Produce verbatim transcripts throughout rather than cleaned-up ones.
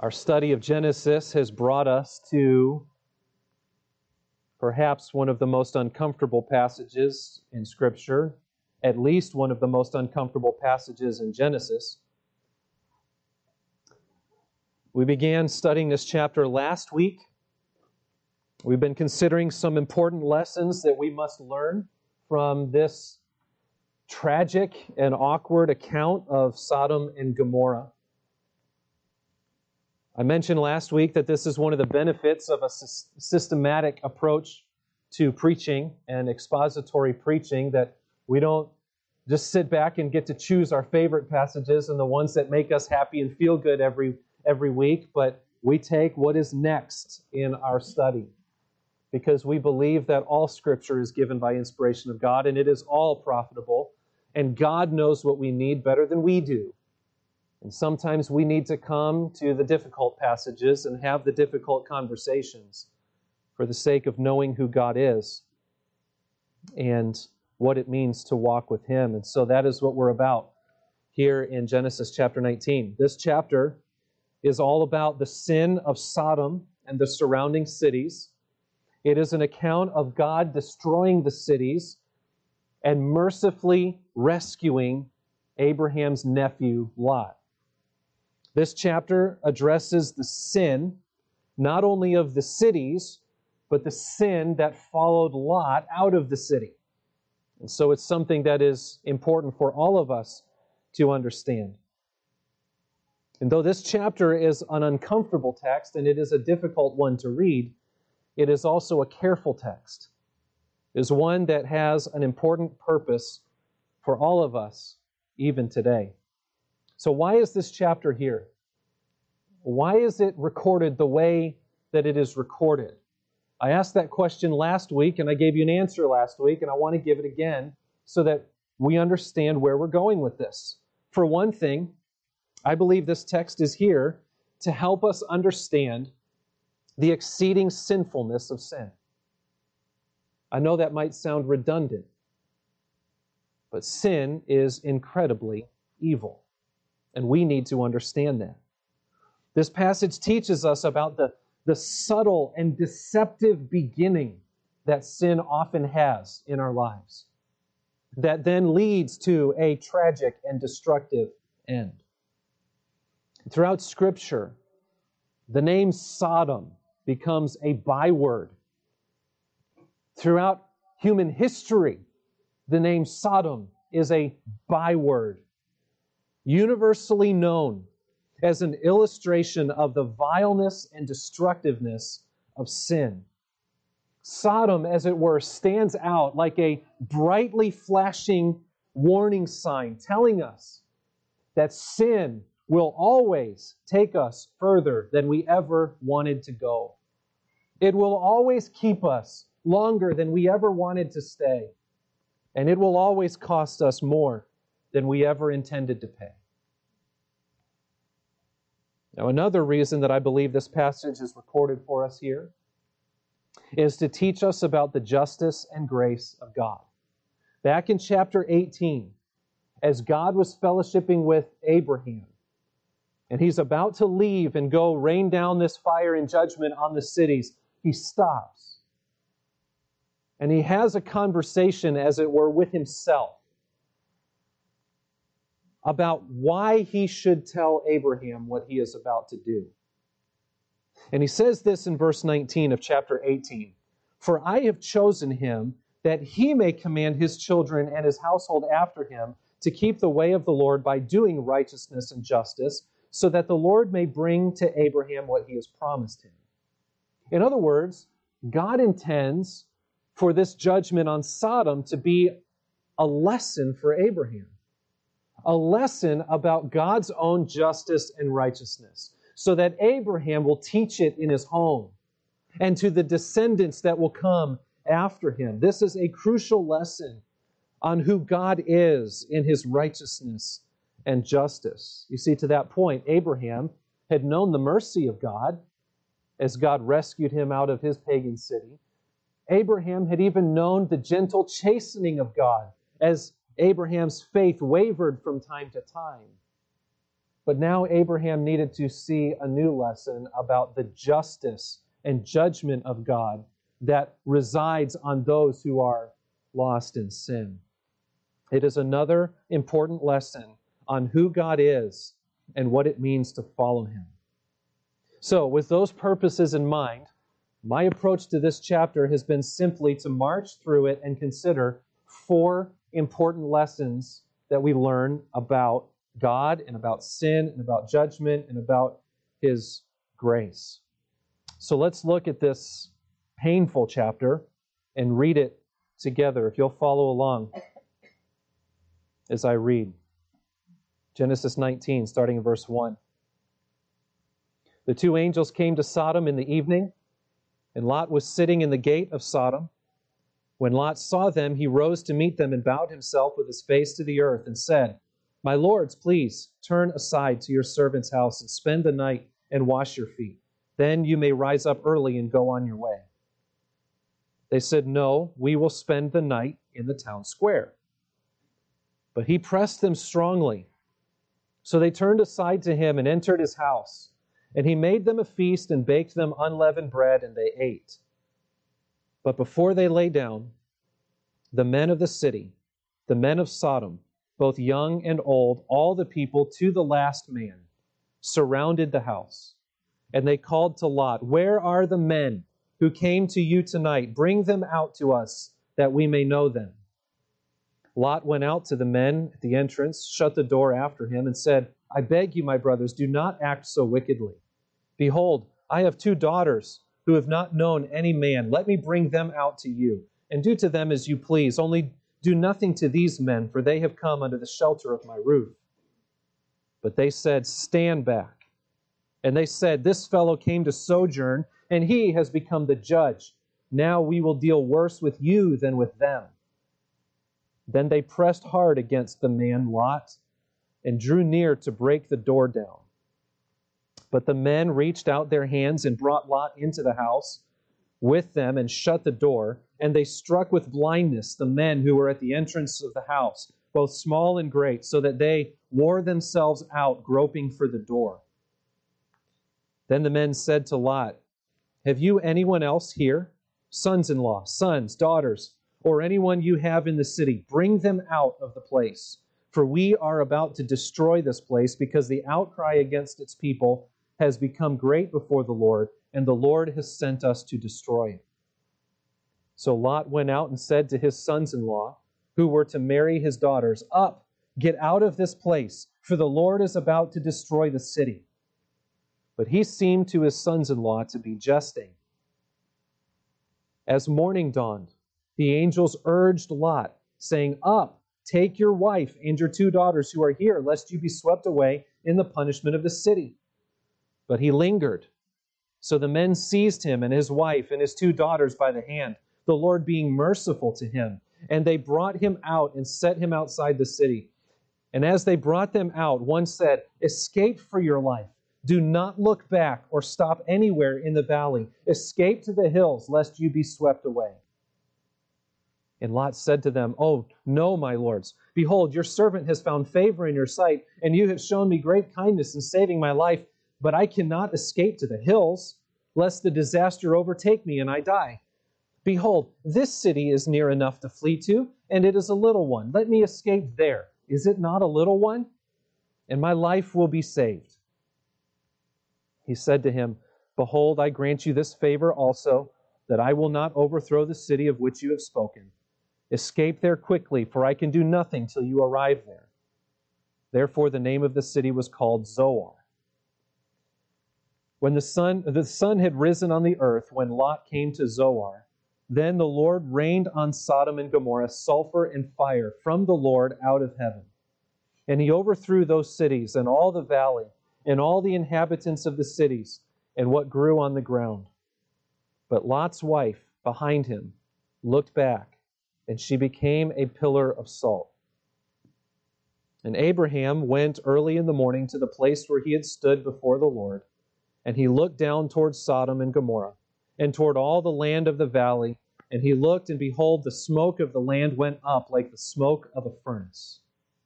Our study of Genesis has brought us to perhaps one of the most uncomfortable passages in Scripture, at least one of the most uncomfortable passages in Genesis. We began studying this chapter last week. We've been considering some important lessons that we must learn from this tragic and awkward account of Sodom and Gomorrah. I mentioned last week that this is one of the benefits of a systematic approach to preaching and expository preaching, that we don't just sit back and get to choose our favorite passages and the ones that make us happy and feel good every, every week, but we take what is next in our study, because we believe that all Scripture is given by inspiration of God, and it is all profitable, and God knows what we need better than we do. And sometimes we need to come to the difficult passages and have the difficult conversations for the sake of knowing who God is and what it means to walk with Him. And so that is what we're about here in Genesis chapter nineteen. This chapter is all about the sin of Sodom and the surrounding cities. It is an account of God destroying the cities and mercifully rescuing Abraham's nephew, Lot. This chapter addresses the sin, not only of the cities, but the sin that followed Lot out of the city. And so it's something that is important for all of us to understand. And though this chapter is an uncomfortable text, and it is a difficult one to read, it is also a careful text. It is one that has an important purpose for all of us, even today. So why is this chapter here? Why is it recorded the way that it is recorded? I asked that question last week, and I gave you an answer last week, and I want to give it again so that we understand where we're going with this. For one thing, I believe this text is here to help us understand the exceeding sinfulness of sin. I know that might sound redundant, but sin is incredibly evil, and we need to understand that. This passage teaches us about the, the subtle and deceptive beginning that sin often has in our lives, that then leads to a tragic and destructive end. Throughout Scripture, the name Sodom becomes a byword. Throughout human history, the name Sodom is a byword, universally known as an illustration of the vileness and destructiveness of sin. Sodom, as it were, stands out like a brightly flashing warning sign telling us that sin will always take us further than we ever wanted to go. It will always keep us longer than we ever wanted to stay. And it will always cost us more than we ever intended to pay. Now, another reason that I believe this passage is recorded for us here is to teach us about the justice and grace of God. Back in chapter eighteen, as God was fellowshipping with Abraham, and he's about to leave and go rain down this fire and judgment on the cities, he stops. And he has a conversation, as it were, with himself about why he should tell Abraham what he is about to do. And he says this in verse nineteen of chapter eighteen, "For I have chosen him that he may command his children and his household after him to keep the way of the Lord by doing righteousness and justice, so that the Lord may bring to Abraham what he has promised him." In other words, God intends for this judgment on Sodom to be a lesson for Abraham. A lesson about God's own justice and righteousness, so that Abraham will teach it in his home and to the descendants that will come after him. This is a crucial lesson on who God is in his righteousness and justice. You see, to that point, Abraham had known the mercy of God as God rescued him out of his pagan city. Abraham had even known the gentle chastening of God as Abraham's faith wavered from time to time. But now Abraham needed to see a new lesson about the justice and judgment of God that resides on those who are lost in sin. It is another important lesson on who God is and what it means to follow him. So, with those purposes in mind, my approach to this chapter has been simply to march through it and consider four important lessons that we learn about God and about sin and about judgment and about his grace. So let's look at this painful chapter and read it together. If you'll follow along as I read. Genesis nineteen, starting in verse one. The two angels came to Sodom in the evening, and Lot was sitting in the gate of Sodom. When Lot saw them, he rose to meet them and bowed himself with his face to the earth and said, "My lords, please turn aside to your servant's house and spend the night and wash your feet. Then you may rise up early and go on your way." They said, "No, we will spend the night in the town square." But he pressed them strongly. So they turned aside to him and entered his house. And he made them a feast and baked them unleavened bread, and they ate. But before they lay down, the men of the city, the men of Sodom, both young and old, all the people to the last man, surrounded the house. And they called to Lot, "Where are the men who came to you tonight? Bring them out to us, that we may know them." Lot went out to the men at the entrance, shut the door after him, and said, "I beg you, my brothers, do not act so wickedly. Behold, I have two daughters who have not known any man. Let me bring them out to you, and do to them as you please. Only do nothing to these men, for they have come under the shelter of my roof." But they said, "Stand back." And they said, "This fellow came to sojourn, and he has become the judge. Now we will deal worse with you than with them." Then they pressed hard against the man Lot and drew near to break the door down. But the men reached out their hands and brought Lot into the house with them and shut the door. And they struck with blindness the men who were at the entrance of the house, both small and great, so that they wore themselves out groping for the door. Then the men said to Lot, "Have you anyone else here? Sons-in-law, sons, daughters, or anyone you have in the city? Bring them out of the place. For we are about to destroy this place, because the outcry against its people has become great before the Lord, and the Lord has sent us to destroy it." So Lot went out and said to his sons-in-law, who were to marry his daughters, "Up, get out of this place, for the Lord is about to destroy the city." But he seemed to his sons-in-law to be jesting. As morning dawned, the angels urged Lot, saying, "Up, take your wife and your two daughters who are here, lest you be swept away in the punishment of the city." But he lingered. So the men seized him and his wife and his two daughters by the hand, the Lord being merciful to him. And they brought him out and set him outside the city. And as they brought them out, one said, "Escape for your life. Do not look back or stop anywhere in the valley. Escape to the hills, lest you be swept away." And Lot said to them, "Oh, no, my lords. Behold, your servant has found favor in your sight, and you have shown me great kindness in saving my life. But I cannot escape to the hills, lest the disaster overtake me and I die. Behold, this city is near enough to flee to, and it is a little one. Let me escape there. Is it not a little one? And my life will be saved." He said to him, "Behold, I grant you this favor also, that I will not overthrow the city of which you have spoken. Escape there quickly, for I can do nothing till you arrive there." Therefore the name of the city was called Zoar. When the sun, the sun had risen on the earth, when Lot came to Zoar, then the Lord rained on Sodom and Gomorrah sulfur and fire from the Lord out of heaven. And he overthrew those cities and all the valley and all the inhabitants of the cities and what grew on the ground. But Lot's wife behind him looked back, and she became a pillar of salt. And Abraham went early in the morning to the place where he had stood before the Lord, and he looked down toward Sodom and Gomorrah, and toward all the land of the valley, and he looked, and behold, the smoke of the land went up like the smoke of a furnace.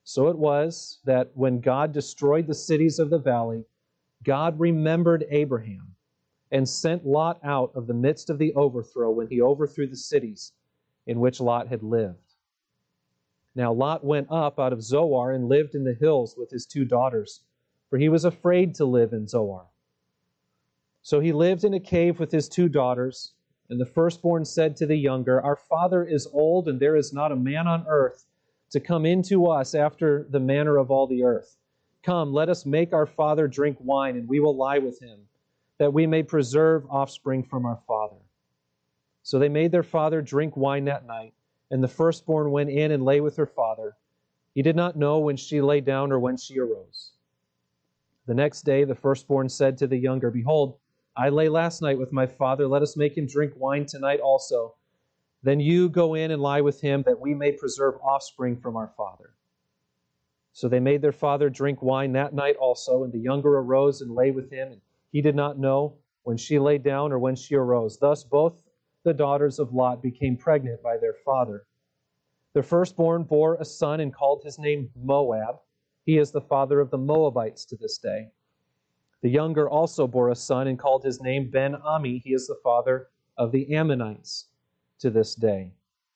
So it was that when God destroyed the cities of the valley, God remembered Abraham and sent Lot out of the midst of the overthrow when he overthrew the cities in which Lot had lived. Now Lot went up out of Zoar and lived in the hills with his two daughters, for he was afraid to live in Zoar. So he lived in a cave with his two daughters, and the firstborn said to the younger, Our father is old, and there is not a man on earth to come in to us after the manner of all the earth. Come, let us make our father drink wine, and we will lie with him, that we may preserve offspring from our father. So they made their father drink wine that night, and the firstborn went in and lay with her father. He did not know when she lay down or when she arose. The next day the firstborn said to the younger, Behold, I lay last night with my father. Let us make him drink wine tonight also. Then you go in and lie with him, that we may preserve offspring from our father. So they made their father drink wine that night also, and the younger arose and lay with him, and he did not know when she lay down or when she arose. Thus both the daughters of Lot became pregnant by their father. The firstborn bore a son and called his name Moab. He is the father of the Moabites to this day. The younger also bore a son and called his name Ben-Ami. He is the father of the Ammonites to this day.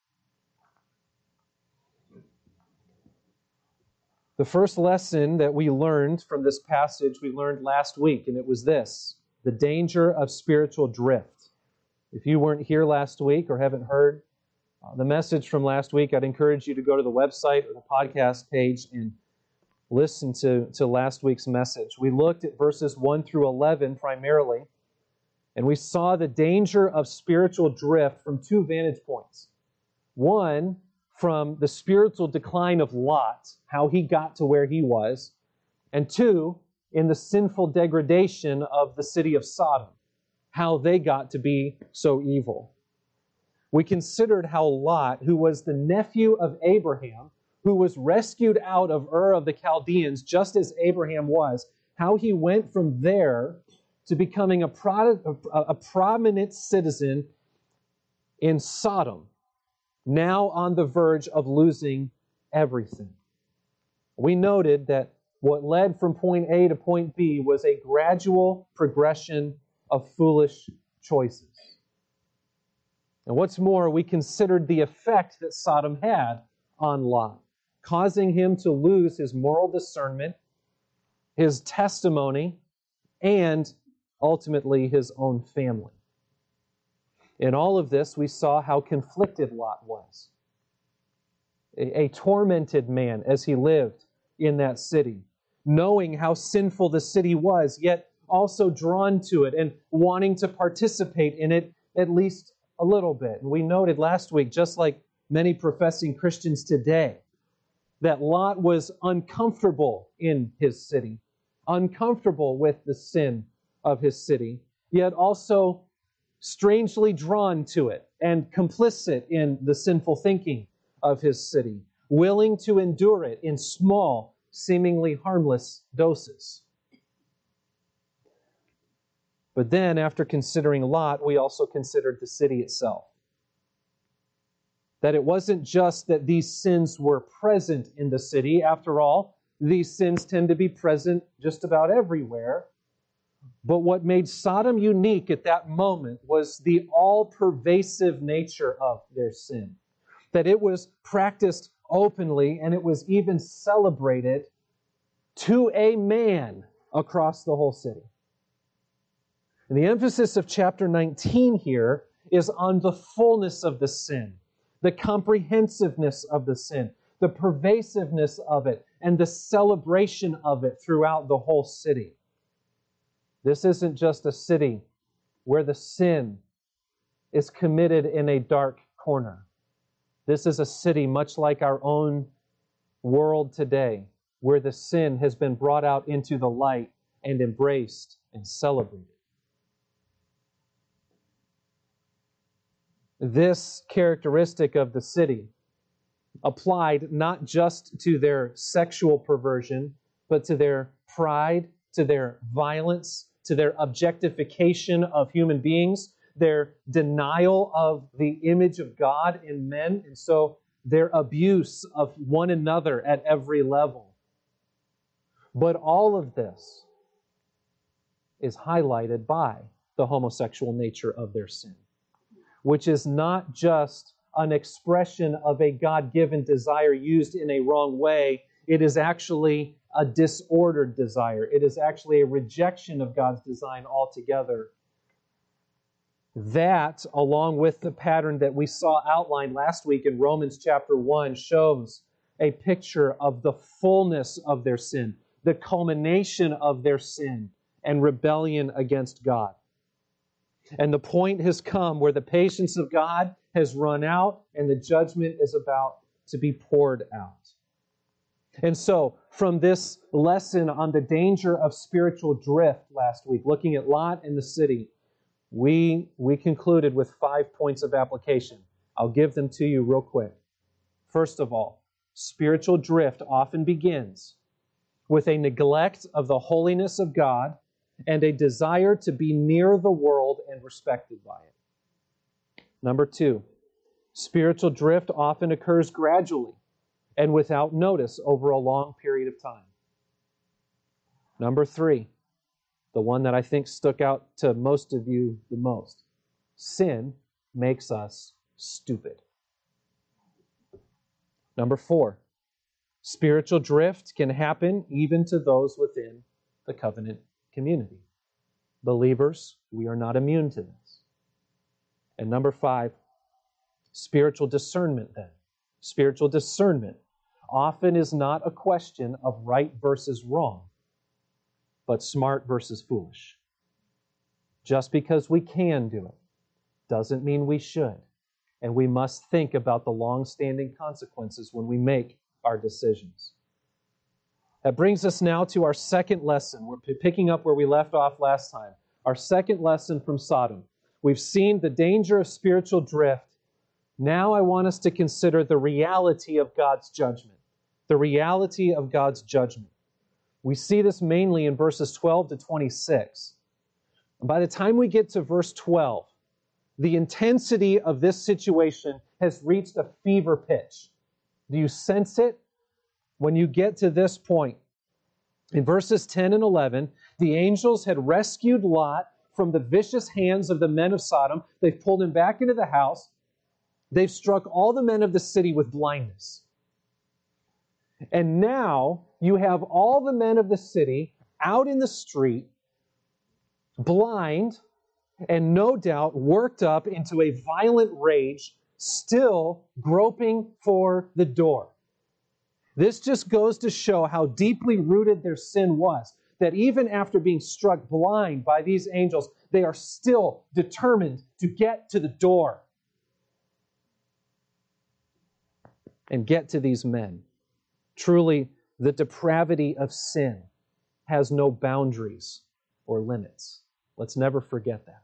The first lesson that we learned from this passage, we learned last week, and it was this: the danger of spiritual drift. If you weren't here last week or haven't heard uh, the message from last week, I'd encourage you to go to the website or the podcast page and listen to, to last week's message. We looked at verses one through eleven primarily, and we saw the danger of spiritual drift from two vantage points. One, from the spiritual decline of Lot, how he got to where he was, and two, in the sinful degradation of the city of Sodom, how they got to be so evil. We considered how Lot, who was the nephew of Abraham, who was rescued out of Ur of the Chaldeans, just as Abraham was, how he went from there to becoming a, pro- a, a prominent citizen in Sodom, now on the verge of losing everything. We noted that what led from point A to point B was a gradual progression of foolish choices. And what's more, we considered the effect that Sodom had on Lot, causing him to lose his moral discernment, his testimony, and ultimately his own family. In all of this, we saw how conflicted Lot was. A, a tormented man as he lived in that city, knowing how sinful the city was, yet also drawn to it and wanting to participate in it at least a little bit. And we noted last week, just like many professing Christians today, that Lot was uncomfortable in his city, uncomfortable with the sin of his city, yet also strangely drawn to it and complicit in the sinful thinking of his city, willing to endure it in small, seemingly harmless doses. But then, after considering Lot, we also considered the city itself. That it wasn't just that these sins were present in the city. After all, these sins tend to be present just about everywhere. But what made Sodom unique at that moment was the all-pervasive nature of their sin. That it was practiced openly, and it was even celebrated to a man across the whole city. And the emphasis of chapter nineteen here is on the fullness of the sin, the comprehensiveness of the sin, the pervasiveness of it, and the celebration of it throughout the whole city. This isn't just a city where the sin is committed in a dark corner. This is a city much like our own world today, where the sin has been brought out into the light and embraced and celebrated. This characteristic of the city applied not just to their sexual perversion, but to their pride, to their violence, to their objectification of human beings, their denial of the image of God in men. And so their abuse of one another at every level. But all of this is highlighted by the homosexual nature of their sin, which is not just an expression of a God-given desire used in a wrong way. It is actually a disordered desire. It is actually a rejection of God's design altogether. That, along with the pattern that we saw outlined last week in Romans chapter one, shows a picture of the fullness of their sin, the culmination of their sin and rebellion against God. And the point has come where the patience of God has run out and the judgment is about to be poured out. And so, from this lesson on the danger of spiritual drift last week, looking at Lot and the city, we, we concluded with five points of application. I'll give them to you real quick. First of all, spiritual drift often begins with a neglect of the holiness of God and a desire to be near the world and respected by it. Number two, spiritual drift often occurs gradually and without notice over a long period of time. Number three, the one that I think stuck out to most of you the most, sin makes us stupid. Number four, spiritual drift can happen even to those within the covenant community. Believers, we are not immune to this. And number five, spiritual discernment then. Spiritual discernment often is not a question of right versus wrong, but smart versus foolish. Just because we can do it doesn't mean we should. And we must think about the long-standing consequences when we make our decisions. That brings us now to our second lesson. We're picking up where we left off last time. Our second lesson from Sodom. We've seen the danger of spiritual drift. Now I want us to consider the reality of God's judgment. The reality of God's judgment. We see this mainly in verses twelve to twenty-six. And by the time we get to verse twelve, the intensity of this situation has reached a fever pitch. Do you sense it? When you get to this point, in verses ten and eleven, the angels had rescued Lot from the vicious hands of the men of Sodom. They've pulled him back into the house. They've struck all the men of the city with blindness. And now you have all the men of the city out in the street, blind, and no doubt worked up into a violent rage, still groping for the door. This just goes to show how deeply rooted their sin was, that even after being struck blind by these angels, they are still determined to get to the door and get to these men. Truly, the depravity of sin has no boundaries or limits. Let's never forget that.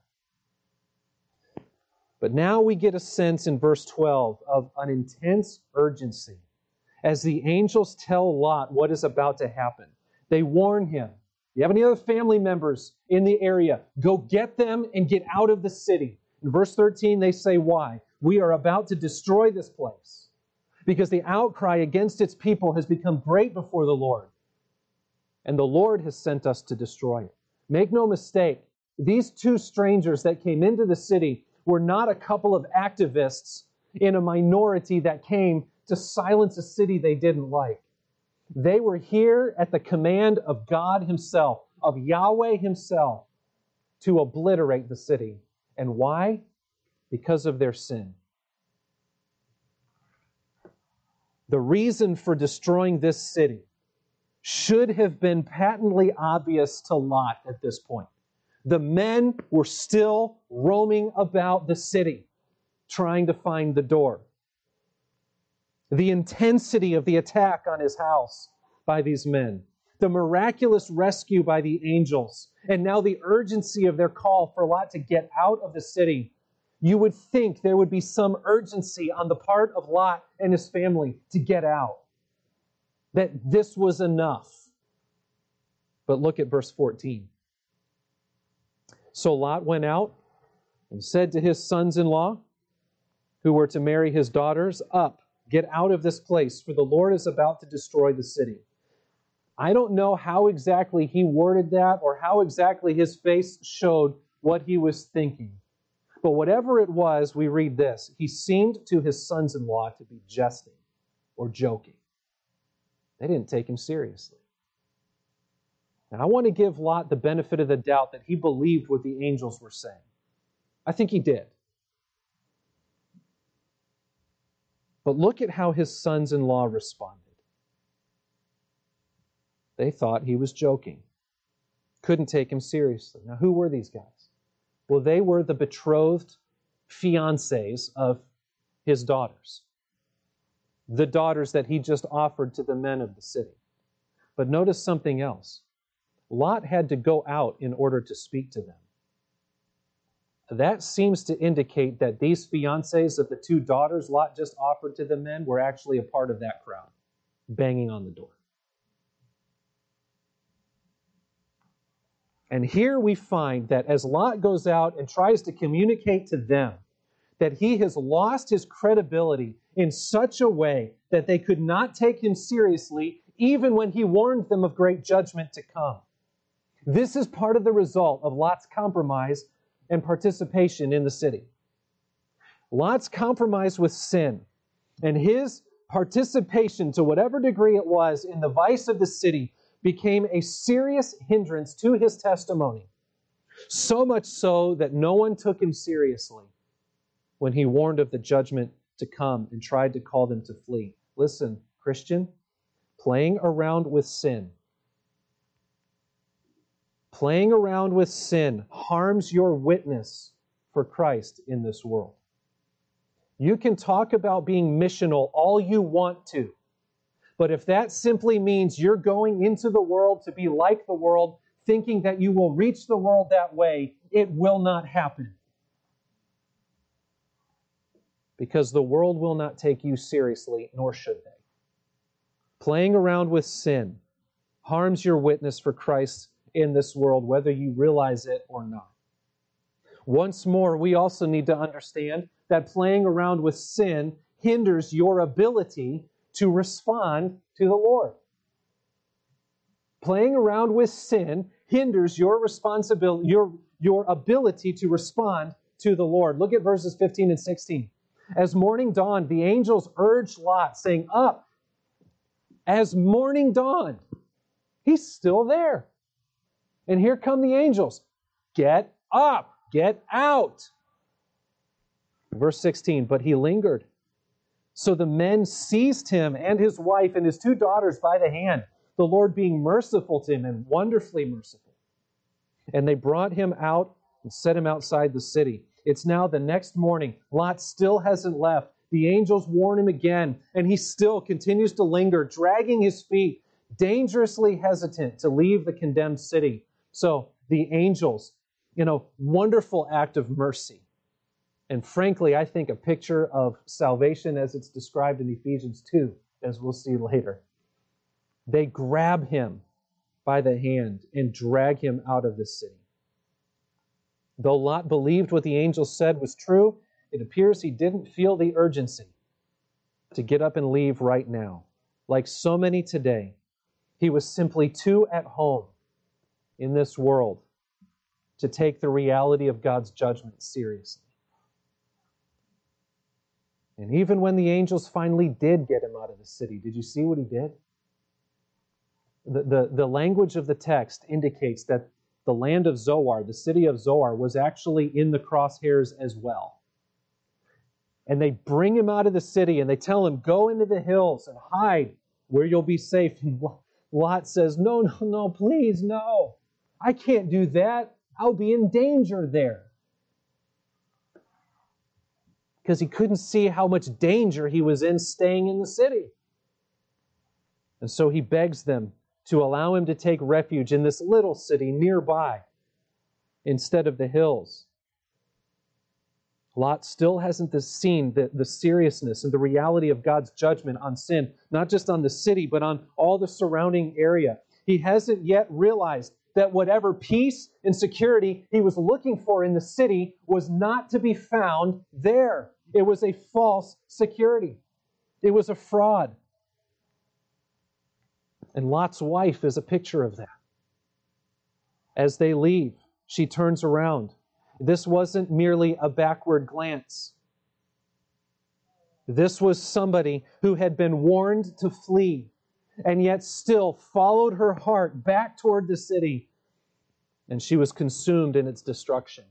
But now we get a sense in verse twelve of an intense urgency as the angels tell Lot what is about to happen. They warn him, you have any other family members in the area, go get them and get out of the city. In verse thirteen, they say, why? We are about to destroy this place because the outcry against its people has become great before the Lord. And the Lord has sent us to destroy it. Make no mistake, these two strangers that came into the city were not a couple of activists in a minority that came to silence a city they didn't like. They were here at the command of God Himself, of Yahweh Himself, to obliterate the city. And why? Because of their sin. The reason for destroying this city should have been patently obvious to Lot at this point. The men were still roaming about the city, trying to find the door. The intensity of the attack on his house by these men, the miraculous rescue by the angels, and now the urgency of their call for Lot to get out of the city. You would think there would be some urgency on the part of Lot and his family to get out, that this was enough. But look at verse fourteen. So Lot went out and said to his sons-in-law, who were to marry his daughters, up, Get out of this place, for the Lord is about to destroy the city." I don't know how exactly he worded that or how exactly his face showed what he was thinking. But whatever it was, we read this: he seemed to his sons-in-law to be jesting or joking. They didn't take him seriously. Now, I want to give Lot the benefit of the doubt that he believed what the angels were saying. I think he did. But look at how his sons-in-law responded. They thought he was joking. Couldn't take him seriously. Now, who were these guys? Well, they were the betrothed fiancés of his daughters. The daughters that he just offered to the men of the city. But notice something else. Lot had to go out in order to speak to them. That seems to indicate that these fiancés of the two daughters Lot just offered to the men were actually a part of that crowd, banging on the door. And here we find that as Lot goes out and tries to communicate to them that he has lost his credibility in such a way that they could not take him seriously, even when he warned them of great judgment to come. This is part of the result of Lot's compromise and participation in the city. Lot's compromise with sin and his participation, to whatever degree it was, in the vice of the city became a serious hindrance to his testimony. So much so that no one took him seriously when he warned of the judgment to come and tried to call them to flee. Listen, Christian, playing around with sin, playing around with sin harms your witness for Christ in this world. You can talk about being missional all you want to, but if that simply means you're going into the world to be like the world, thinking that you will reach the world that way, it will not happen. Because the world will not take you seriously, nor should they. Playing around with sin harms your witness for Christ in this world, whether you realize it or not. Once more, we also need to understand that playing around with sin hinders your ability to respond to the Lord. Playing around with sin hinders your responsibility, your, your ability to respond to the Lord. Look at verses fifteen and sixteen. As morning dawned, the angels urged Lot, saying, "Up." As morning dawned, he's still there. And here come the angels. Get up, get out. Verse sixteen, but he lingered. So the men seized him and his wife and his two daughters by the hand, the Lord being merciful to him and wonderfully merciful. And they brought him out and set him outside the city. It's now the next morning. Lot still hasn't left. The angels warn him again, and he still continues to linger, dragging his feet, dangerously hesitant to leave the condemned city. So the angels, you know, wonderful act of mercy. And frankly, I think a picture of salvation as it's described in Ephesians two, as we'll see later. They grab him by the hand and drag him out of the city. Though Lot believed what the angels said was true, it appears he didn't feel the urgency to get up and leave right now. Like so many today, he was simply too at home in this world to take the reality of God's judgment seriously. And even when the angels finally did get him out of the city, did you see what he did? The, the, the language of the text indicates that the land of Zoar, the city of Zoar, was actually in the crosshairs as well. And they bring him out of the city and they tell him, go into the hills and hide where you'll be safe. And Lot says, no, no, no, please, no. I can't do that. I'll be in danger there. Because he couldn't see how much danger he was in staying in the city. And so he begs them to allow him to take refuge in this little city nearby instead of the hills. Lot still hasn't seen the, the seriousness and the reality of God's judgment on sin, not just on the city, but on all the surrounding area. He hasn't yet realized that whatever peace and security he was looking for in the city was not to be found there. It was a false security. It was a fraud. And Lot's wife is a picture of that. As they leave, she turns around. This wasn't merely a backward glance. This was somebody who had been warned to flee, and yet still followed her heart back toward the city, and she was consumed in its destruction.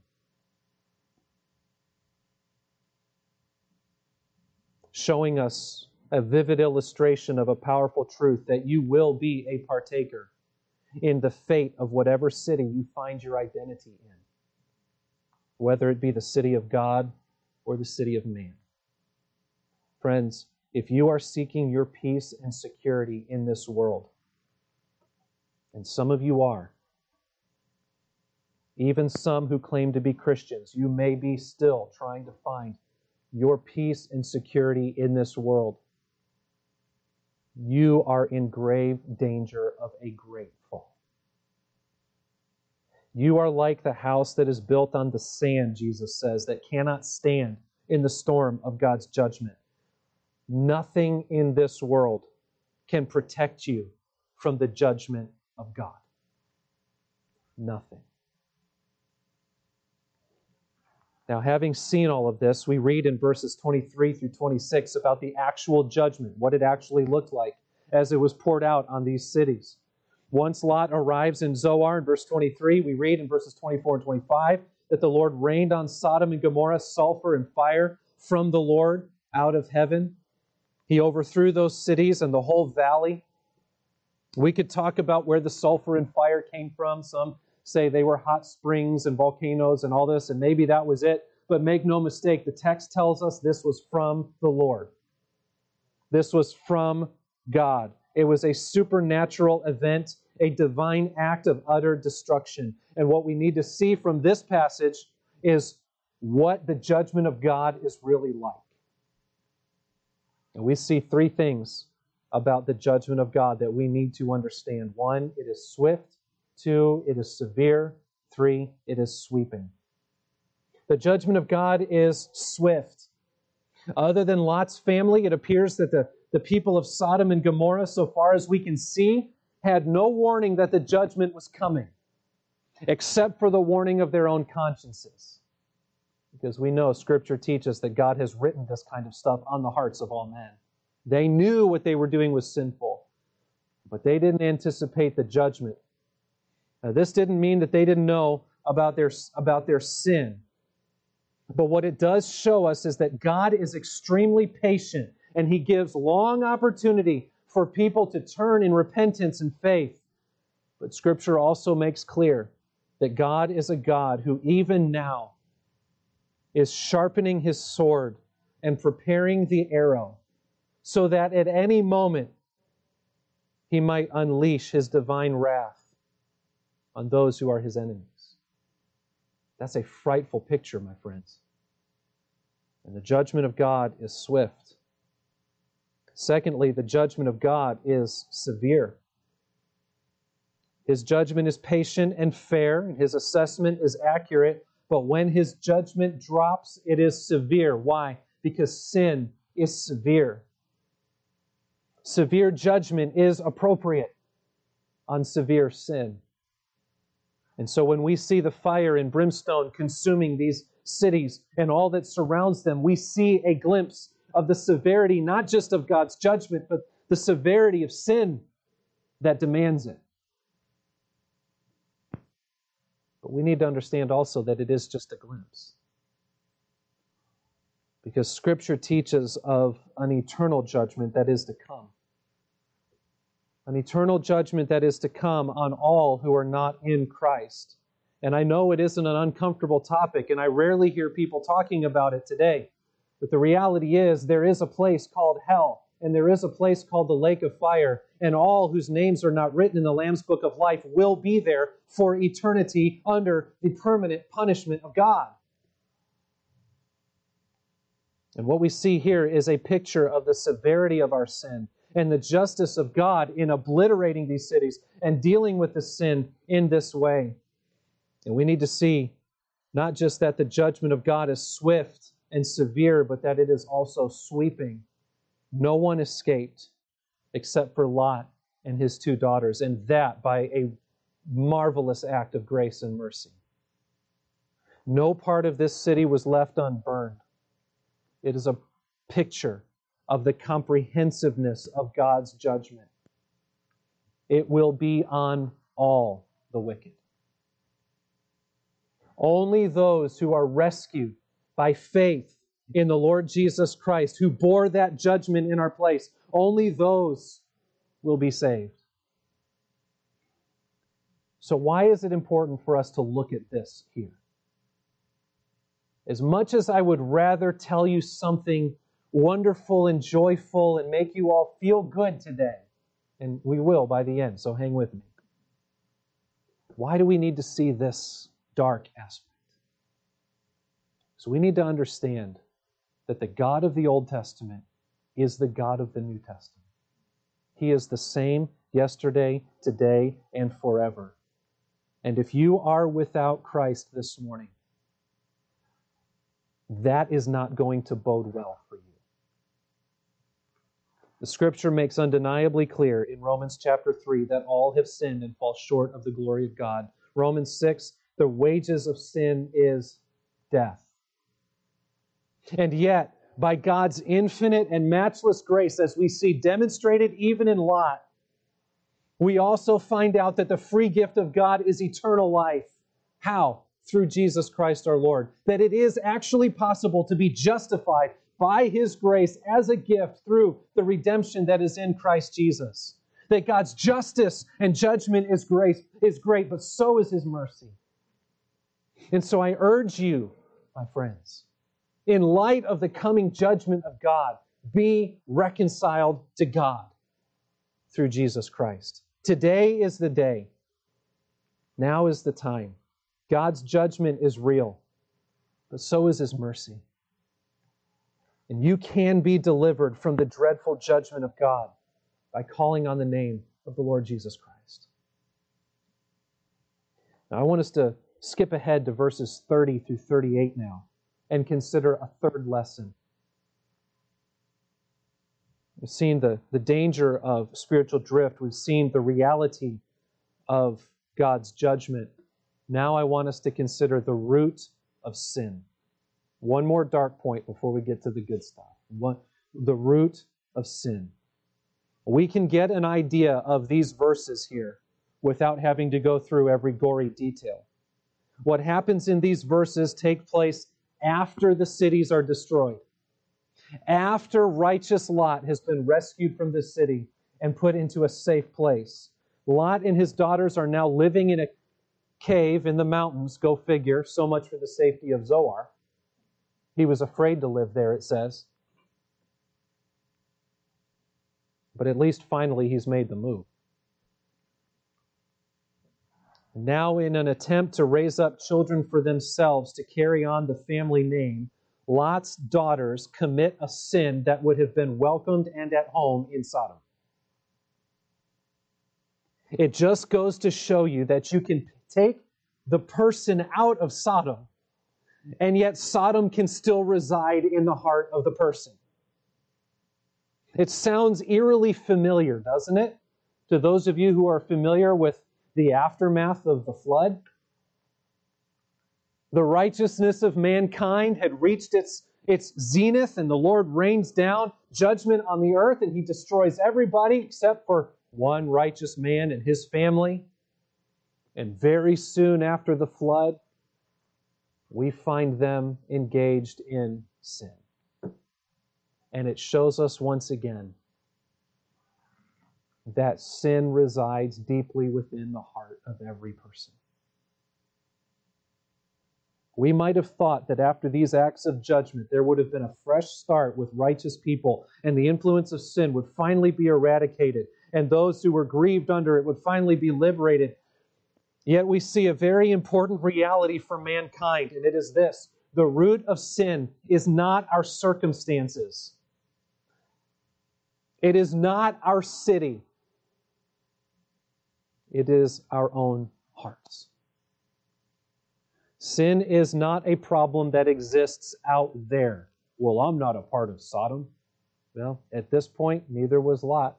Showing us a vivid illustration of a powerful truth that you will be a partaker in the fate of whatever city you find your identity in, whether it be the city of God or the city of man. Friends, if you are seeking your peace and security in this world, and some of you are, even some who claim to be Christians, you may be still trying to find your peace and security in this world. You are in grave danger of a great fall. You are like the house that is built on the sand, Jesus says, that cannot stand in the storm of God's judgment. Nothing in this world can protect you from the judgment of God. Nothing. Now, having seen all of this, we read in verses twenty-three through twenty-six about the actual judgment, what it actually looked like as it was poured out on these cities. Once Lot arrives in Zoar in verse twenty-three, we read in verses twenty-four and twenty-five that the Lord rained on Sodom and Gomorrah sulfur and fire from the Lord out of heaven. He overthrew those cities and the whole valley. We could talk about where the sulfur and fire came from. Some say they were hot springs and volcanoes and all this, and maybe that was it. But make no mistake, the text tells us this was from the Lord. This was from God. It was a supernatural event, a divine act of utter destruction. And what we need to see from this passage is what the judgment of God is really like. And we see three things about the judgment of God that we need to understand. One, it is swift. Two, it is severe. Three, it is sweeping. The judgment of God is swift. Other than Lot's family, it appears that the, the people of Sodom and Gomorrah, so far as we can see, had no warning that the judgment was coming, except for the warning of their own consciences. Because we know Scripture teaches that God has written this kind of stuff on the hearts of all men. They knew what they were doing was sinful, but they didn't anticipate the judgment. Now, this didn't mean that they didn't know about their, about their sin. But what it does show us is that God is extremely patient, and He gives long opportunity for people to turn in repentance and faith. But Scripture also makes clear that God is a God who even now is sharpening His sword and preparing the arrow so that at any moment He might unleash His divine wrath on those who are His enemies. That's a frightful picture, my friends. And the judgment of God is swift. Secondly, the judgment of God is severe. His judgment is patient and fair, and His assessment is accurate, but when His judgment drops, it is severe. Why? Because sin is severe. Severe judgment is appropriate on severe sin. And so when we see the fire and brimstone consuming these cities and all that surrounds them, we see a glimpse of the severity, not just of God's judgment, but the severity of sin that demands it. But we need to understand also that it is just a glimpse. Because Scripture teaches of an eternal judgment that is to come. An eternal judgment that is to come on all who are not in Christ. And I know it isn't an uncomfortable topic, and I rarely hear people talking about it today. But the reality is there is a place called hell, and there is a place called the lake of fire, and all whose names are not written in the Lamb's Book of Life will be there for eternity under the permanent punishment of God. And what we see here is a picture of the severity of our sin and the justice of God in obliterating these cities and dealing with the sin in this way. And we need to see not just that the judgment of God is swift and severe, but that it is also sweeping. No one escaped except for Lot and his two daughters, and that by a marvelous act of grace and mercy. No part of this city was left unburned. It is a picture of the comprehensiveness of God's judgment. It will be on all the wicked. Only those who are rescued by faith in the Lord Jesus Christ, who bore that judgment in our place, only those will be saved. So why is it important for us to look at this here? As much as I would rather tell you something wonderful and joyful and make you all feel good today, and we will by the end, so hang with me. Why do we need to see this dark aspect? So we need to understand that the God of the Old Testament is the God of the New Testament. He is the same yesterday, today, and forever. And if you are without Christ this morning, that is not going to bode well for you. The Scripture makes undeniably clear in Romans chapter three that all have sinned and fall short of the glory of God. Romans six, the wages of sin is death. And yet, by God's infinite and matchless grace, as we see demonstrated even in Lot, we also find out that the free gift of God is eternal life. How? Through Jesus Christ our Lord. That it is actually possible to be justified by His grace as a gift through the redemption that is in Christ Jesus. That God's justice and judgment is grace is great, but so is His mercy. And so I urge you, my friends, in light of the coming judgment of God, be reconciled to God through Jesus Christ. Today is the day. Now is the time. God's judgment is real, but so is His mercy. And you can be delivered from the dreadful judgment of God by calling on the name of the Lord Jesus Christ. Now, I want us to skip ahead to verses thirty through thirty-eight now and consider a third lesson. We've seen the, the danger of spiritual drift. We've seen the reality of God's judgment. Now I want us to consider the root of sin. One more dark point before we get to the good stuff. One, the root of sin. We can get an idea of these verses here without having to go through every gory detail. What happens in these verses take place after the cities are destroyed. After righteous Lot has been rescued from the city and put into a safe place. Lot and his daughters are now living in a cave in the mountains, go figure, so much for the safety of Zoar. He was afraid to live there, it says. But at least finally he's made the move. Now, in an attempt to raise up children for themselves to carry on the family name, Lot's daughters commit a sin that would have been welcomed and at home in Sodom. It just goes to show you that you can take the person out of Sodom, and yet Sodom can still reside in the heart of the person. It sounds eerily familiar, doesn't it? To those of you who are familiar with the aftermath of the flood. The righteousness of mankind had reached its, its zenith, and the Lord rains down judgment on the earth, and He destroys everybody except for one righteous man and his family. And very soon after the flood, we find them engaged in sin. And it shows us once again that sin resides deeply within the heart of every person. We might have thought that after these acts of judgment, there would have been a fresh start with righteous people, and the influence of sin would finally be eradicated, and those who were grieved under it would finally be liberated. Yet we see a very important reality for mankind, and it is this: the root of sin is not our circumstances. It is not our city. It is our own hearts. Sin is not a problem that exists out there. Well, I'm not a part of Sodom. Well, at this point, neither was Lot.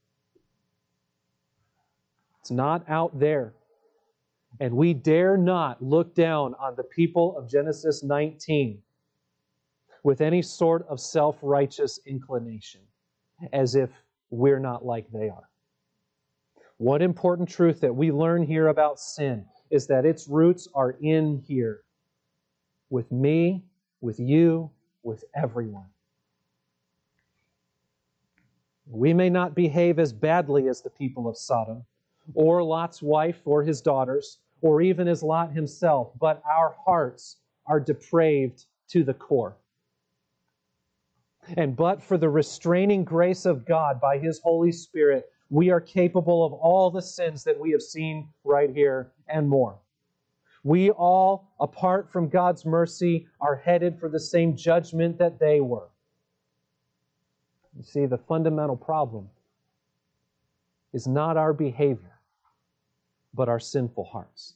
It's not out there. And we dare not look down on the people of Genesis nineteen with any sort of self-righteous inclination, as if we're not like they are. One important truth that we learn here about sin is that its roots are in here, with me, with you, with everyone. We may not behave as badly as the people of Sodom, or Lot's wife or his daughters, or even as Lot himself, but our hearts are depraved to the core. And but for the restraining grace of God by His Holy Spirit, we are capable of all the sins that we have seen right here and more. We all, apart from God's mercy, are headed for the same judgment that they were. You see, the fundamental problem is not our behavior, but our sinful hearts.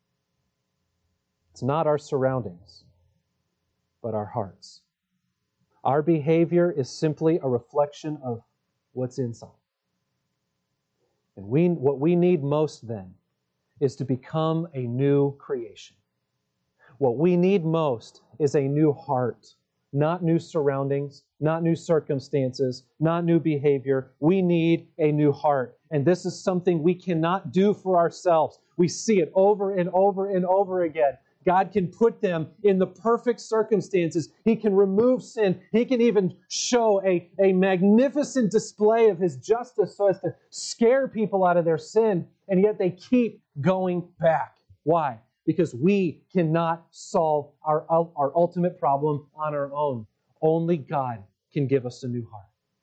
It's not our surroundings, but our hearts. Our behavior is simply a reflection of what's inside. And we, what we need most then is to become a new creation. What we need most is a new heart, not new surroundings, not new circumstances, not new behavior. We need a new heart. And this is something we cannot do for ourselves. We see it over and over and over again. God can put them in the perfect circumstances. He can remove sin. He can even show a, a magnificent display of His justice so as to scare people out of their sin. And yet they keep going back. Why? Because we cannot solve our, our ultimate problem on our own. Only God can give us a new heart.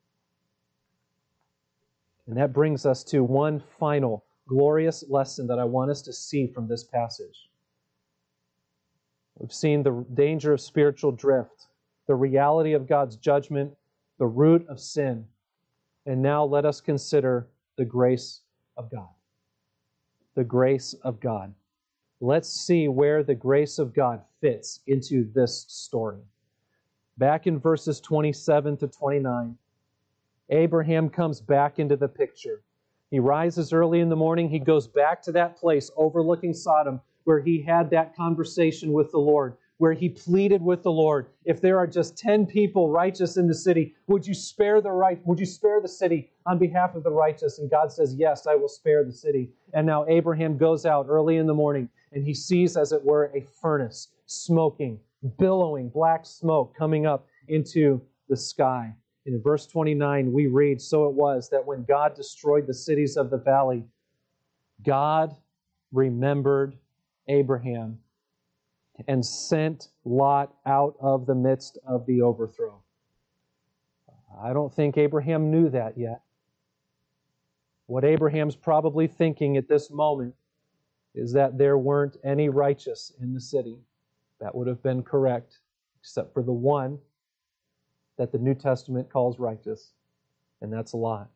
And that brings us to one final glorious lesson that I want us to see from this passage. We've seen the danger of spiritual drift, the reality of God's judgment, the root of sin. And now let us consider the grace of God. The grace of God. Let's see where the grace of God fits into this story. Back in verses twenty-seven to twenty-nine, Abraham comes back into the picture. He rises early in the morning. He goes back to that place overlooking Sodom where he had that conversation with the Lord, where he pleaded with the Lord, if there are just ten people righteous in the city, would you spare the right, would you spare the city on behalf of the righteous? And God says, yes, I will spare the city. And now Abraham goes out early in the morning and he sees, as it were, a furnace smoking, billowing black smoke coming up into the sky. And in verse twenty-nine, we read, so it was that when God destroyed the cities of the valley, God remembered Abraham and sent Lot out of the midst of the overthrow. I don't think Abraham knew that yet. What Abraham's probably thinking at this moment is that there weren't any righteous in the city. That would have been correct, except for the one that the New Testament calls righteous, and that's Lot.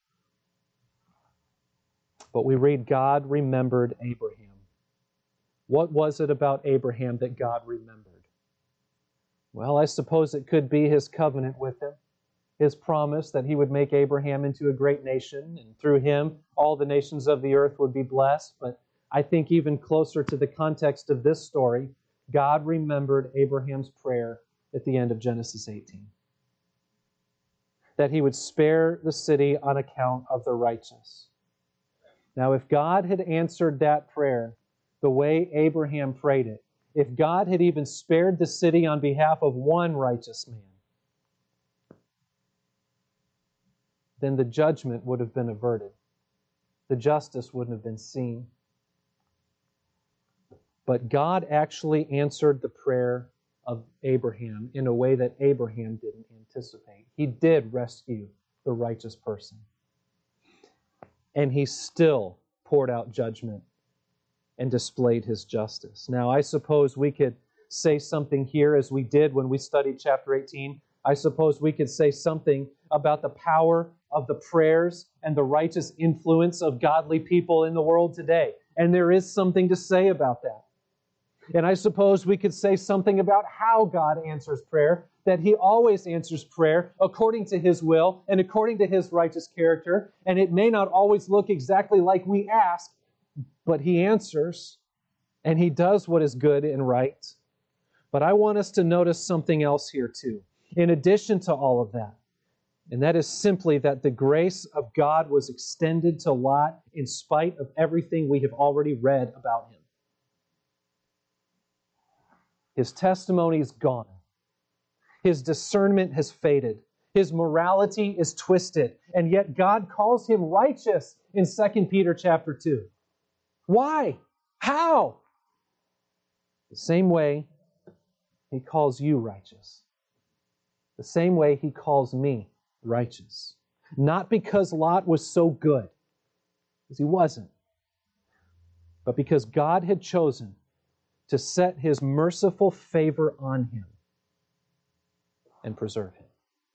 But we read, God remembered Abraham. What was it about Abraham that God remembered? Well, I suppose it could be His covenant with him, His promise that He would make Abraham into a great nation, and through him, all the nations of the earth would be blessed. But I think even closer to the context of this story, God remembered Abraham's prayer at the end of Genesis eighteen. That He would spare the city on account of the righteous. Now, if God had answered that prayer the way Abraham prayed it, if God had even spared the city on behalf of one righteous man, then the judgment would have been averted. The justice wouldn't have been seen. But God actually answered the prayer of Abraham in a way that Abraham didn't anticipate. He did rescue the righteous person. And He still poured out judgment and displayed His justice. Now, I suppose we could say something here as we did when we studied chapter eighteen. I suppose we could say something about the power of the prayers and the righteous influence of godly people in the world today. And there is something to say about that. And I suppose we could say something about how God answers prayer, that He always answers prayer according to His will and according to His righteous character. And it may not always look exactly like we ask, but He answers, and He does what is good and right. But I want us to notice something else here too, in addition to all of that. And that is simply that the grace of God was extended to Lot in spite of everything we have already read about him. His testimony is gone. His discernment has faded. His morality is twisted. And yet God calls him righteous in Second Peter chapter two. Why? How? The same way He calls you righteous. The same way He calls me righteous. Not because Lot was so good, because he wasn't, but because God had chosen to set His merciful favor on him and preserve him.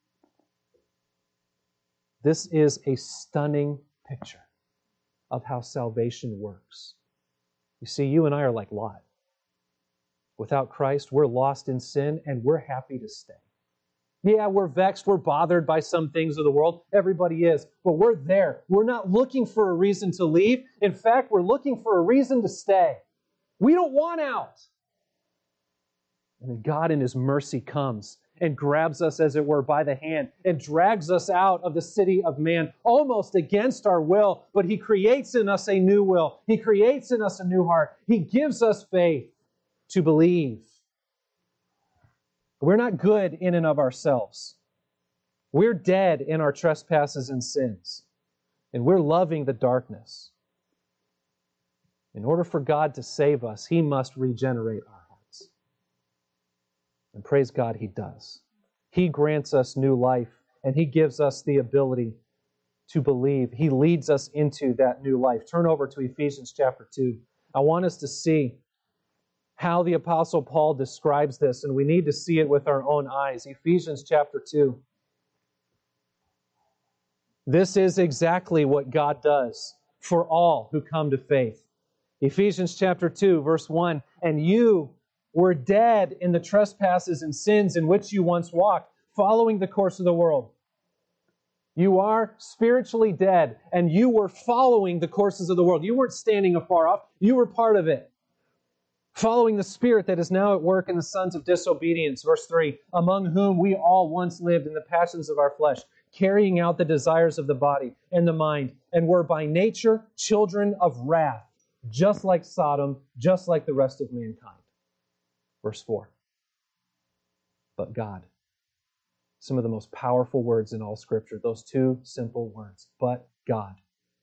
This is a stunning picture of how salvation works. You see, you and I are like Lot. Without Christ, we're lost in sin, and we're happy to stay. Yeah, we're vexed, we're bothered by some things of the world. Everybody is. But we're there. We're not looking for a reason to leave. In fact, we're looking for a reason to stay. We don't want out. And then God in His mercy comes and grabs us, as it were, by the hand and drags us out of the city of man, almost against our will. But He creates in us a new will. He creates in us a new heart. He gives us faith to believe. We're not good in and of ourselves. We're dead in our trespasses and sins. And we're loving the darkness. In order for God to save us, He must regenerate our hearts. And praise God, He does. He grants us new life, and He gives us the ability to believe. He leads us into that new life. Turn over to Ephesians chapter two. I want us to see how the Apostle Paul describes this, and we need to see it with our own eyes. Ephesians chapter two. This is exactly what God does for all who come to faith. Ephesians chapter two, verse one, "And you were dead in the trespasses and sins in which you once walked, following the course of the world." You are spiritually dead, and you were following the courses of the world. You weren't standing afar off. You were part of it. Following the spirit that is now at work in the sons of disobedience. Verse three, "Among whom we all once lived in the passions of our flesh, carrying out the desires of the body and the mind, and were by nature children of wrath, just like Sodom, just like the rest of mankind." Verse four, "But God." Some of the most powerful words in all Scripture, those two simple words. But God,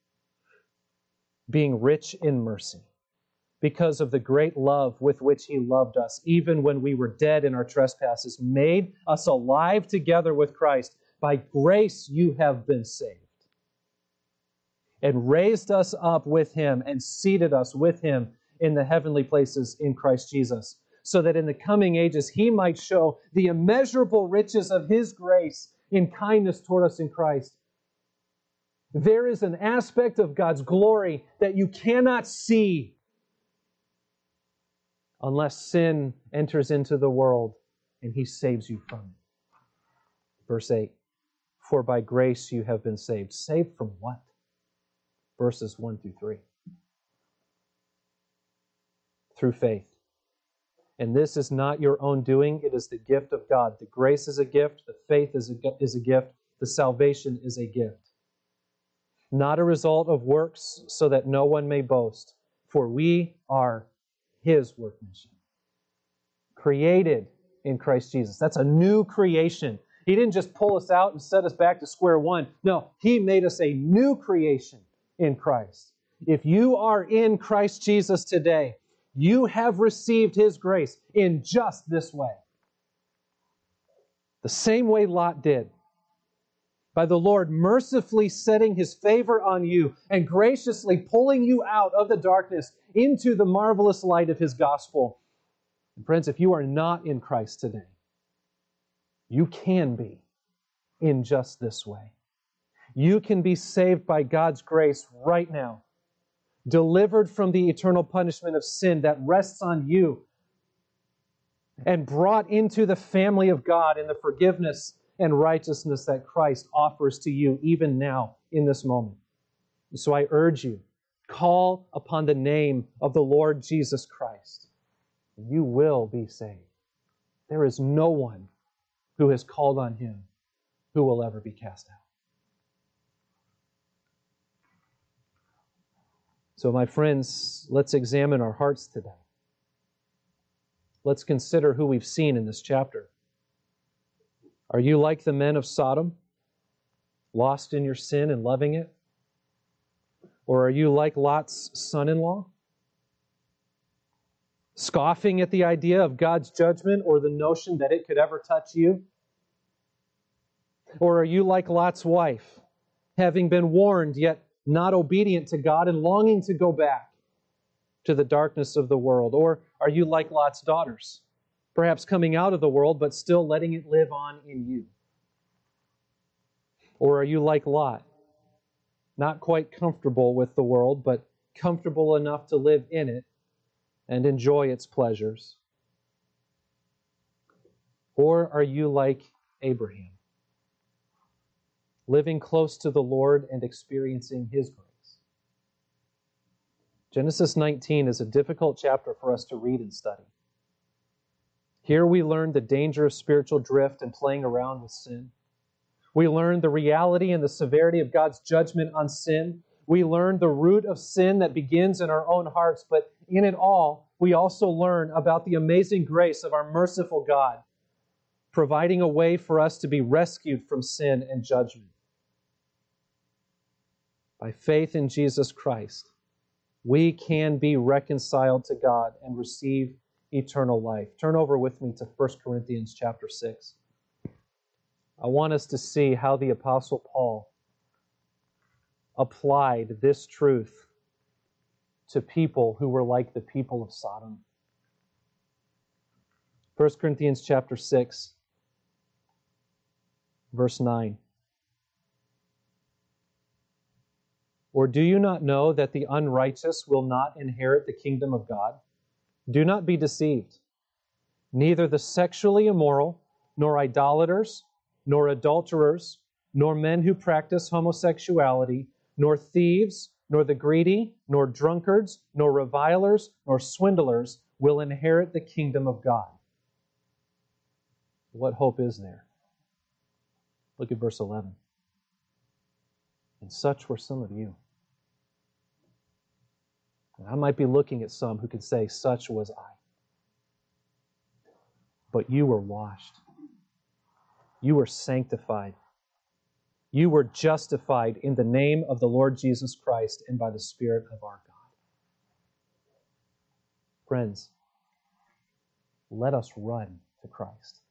being rich in mercy, because of the great love with which He loved us, even when we were dead in our trespasses, made us alive together with Christ. By grace you have been saved. And raised us up with Him and seated us with Him in the heavenly places in Christ Jesus, so that in the coming ages He might show the immeasurable riches of His grace in kindness toward us in Christ. There is an aspect of God's glory that you cannot see unless sin enters into the world and He saves you from it. Verse eight, "For by grace you have been saved." Saved from what? Verses one through three. Through faith. And this is not your own doing, it is the gift of God. The grace is a gift, the faith is a, is a gift, the salvation is a gift. Not a result of works, so that no one may boast. For we are His workmanship, created in Christ Jesus. That's a new creation. He didn't just pull us out and set us back to square one. No, He made us a new creation in Christ. If you are in Christ Jesus today, you have received His grace in just this way. The same way Lot did. By the Lord mercifully setting His favor on you and graciously pulling you out of the darkness into the marvelous light of His gospel. And friends, if you are not in Christ today, you can be in just this way. You can be saved by God's grace right now, delivered from the eternal punishment of sin that rests on you and brought into the family of God in the forgiveness and righteousness that Christ offers to you even now in this moment. So I urge you, call upon the name of the Lord Jesus Christ. You will be saved. There is no one who has called on Him who will ever be cast out. So, my friends, let's examine our hearts today. Let's consider who we've seen in this chapter. Are you like the men of Sodom, lost in your sin and loving it? Or are you like Lot's son-in-law, scoffing at the idea of God's judgment or the notion that it could ever touch you? Or are you like Lot's wife, having been warned yet not obedient to God and longing to go back to the darkness of the world? Or are you like Lot's daughters, perhaps coming out of the world but still letting it live on in you? Or are you like Lot, not quite comfortable with the world, but comfortable enough to live in it and enjoy its pleasures? Or are you like Abraham, living close to the Lord and experiencing His grace? Genesis nineteen is a difficult chapter for us to read and study. Here we learn the danger of spiritual drift and playing around with sin. We learn the reality and the severity of God's judgment on sin. We learn the root of sin that begins in our own hearts, but in it all, we also learn about the amazing grace of our merciful God, providing a way for us to be rescued from sin and judgment. By faith in Jesus Christ, we can be reconciled to God and receive eternal life. Turn over with me to First Corinthians chapter six. I want us to see how the Apostle Paul applied this truth to people who were like the people of Sodom. First Corinthians chapter six, verse nine. Or do you not know that the unrighteous will not inherit the kingdom of God? Do not be deceived. Neither the sexually immoral, nor idolaters, nor adulterers, nor men who practice homosexuality, nor thieves, nor the greedy, nor drunkards, nor revilers, nor swindlers will inherit the kingdom of God. What hope is there? Look at verse eleven. And such were some of you. And I might be looking at some who could say, such was I. But you were washed. You were sanctified. You were justified in the name of the Lord Jesus Christ and by the Spirit of our God. Friends, let us run to Christ,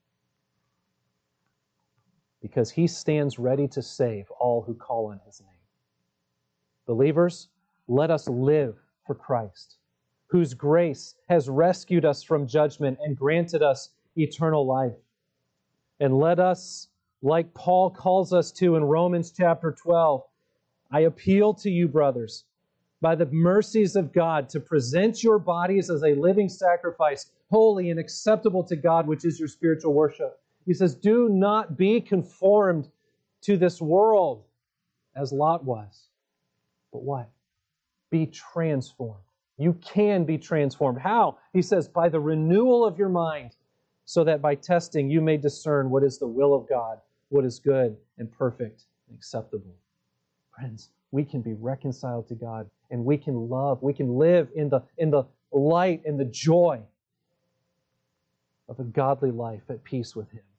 because He stands ready to save all who call on His name. Believers, let us live for Christ, whose grace has rescued us from judgment and granted us eternal life. And let us, like Paul calls us to in Romans chapter twelve, I appeal to you, brothers, by the mercies of God, to present your bodies as a living sacrifice, holy and acceptable to God, which is your spiritual worship. He says, do not be conformed to this world as Lot was. But what? Be transformed. You can be transformed. How? He says, by the renewal of your mind, so that by testing you may discern what is the will of God, what is good and perfect and acceptable. Friends, we can be reconciled to God, and we can love, we can live in the, in the light and the joy of a godly life at peace with Him.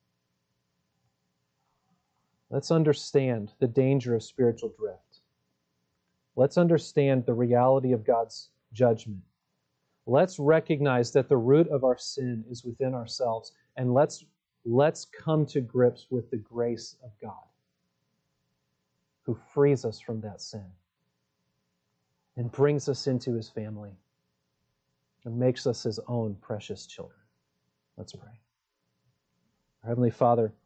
Let's understand the danger of spiritual drift. Let's understand the reality of God's judgment. Let's recognize that the root of our sin is within ourselves, and let's, let's come to grips with the grace of God, who frees us from that sin and brings us into His family and makes us His own precious children. Let's pray. Our Heavenly Father,